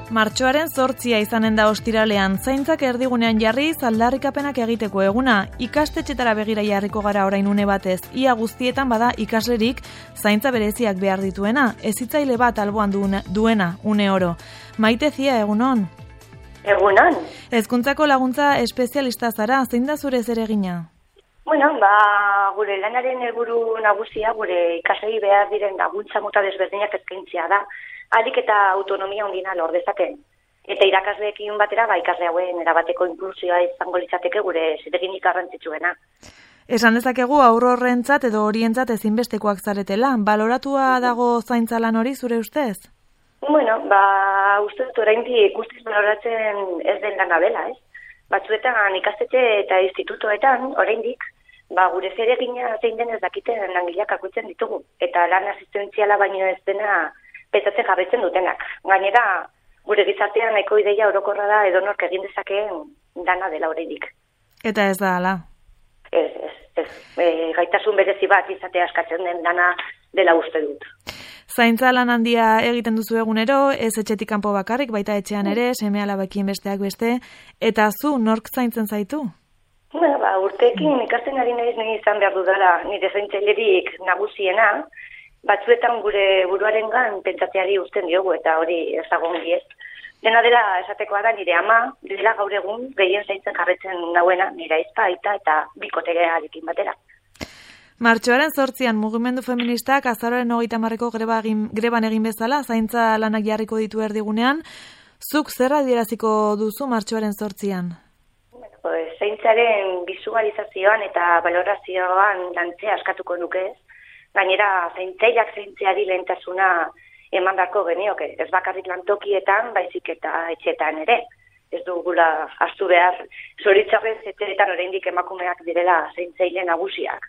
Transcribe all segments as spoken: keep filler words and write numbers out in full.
Martxoaren zortzia izanen da ostiralean, zaintzak erdigunean jarriz aldarrikapenak egiteko eguna, ikastetxetara begira jarriko gara orain une batez, ia guztietan bada ikaslerik zaintza bereziak behar dituena, hezitzaile bat alboan duena, une oro. Maite Zia, egunon? Egunon. Hezkuntzako laguntza espezialista zara, zein da zure zeregina? Bueno, ba, gure lanaren helburu nagusia, gure ikaslei behar diren laguntza mota desberdinak eskaintzea da, ahalik eta autonomia ondina lor dezaten. Eta irakasleekin batera, ba, ikasle hauen erabateko inklusioa izango litzateke gure zereginik garrantzitsuena. Esan dezakegu aurrorrentzat edo horientzat ezinbestekoak zaretela, baloratua dago zaintza lan hori zure ustez? Bueno, ba, uste dut oraindik guztiz baloratzen ez den lana dela, ez? Batzuetan ikastetxe eta institutoetan oraindik ba, gure zeregina zein den ez dakiten langileak aurkitzen ditugu. Eta lan asistentziala baino ez dena pentsatzen jarraitzen dutenak. Gainera, gure gizartean nahiko ideia orokorra da edonork egin dezakeen dana dela oraindik. Eta ez da hala? Ez, ez, ez. E, gaitasun berezi bat izatea askatzen den dana dela uste dut. Zaintza lan handia egiten duzu egunero, ez etxetik kanpo bakarrik, baita etxean ere, seme alabekin besteak beste, eta zu nork zaintzen zaitu? Bueno, ba, urteekin ikasten ari naiz nahi izan behar dudala nire zaintzailerik nagusiena, batzuetan gure buruarengan pentsatzeari uzten diogu eta hori ezagon ez. Dena dela esatekoa da nire ama, dela gaur egun gehien zaintzen jarretzen nauena, nire aizpa, aita eta bikotegearekin batera. Martxoaren zortzian mugimendu feministak azaroaren hogeita hamarreko greba egin, greban egin bezala, zaintza lanak jarriko ditu erdigunean, zuk zer adieraziko duzu martxoaren zortzian? Bueno, pues, zaintzaren bisualizazioan eta valorazioan lantzea askatuko nuke ez. Gainera, zaintzaileak zaintzeari lehentasuna eman beharko genioke. Ez bakarrik lantokietan, baizik eta etxeetan ere. Ez dugula hartu behar, zoritzarrez etxeetan oraindik emakumeak direla zaintzaile nagusiak.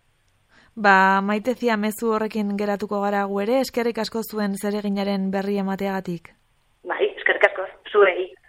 Ba, Maite Zia, mezu horrekin geratuko gara gu ere, eskerrik asko zuen zereginaren berri emateagatik. Bai, eskerrik asko, zuei.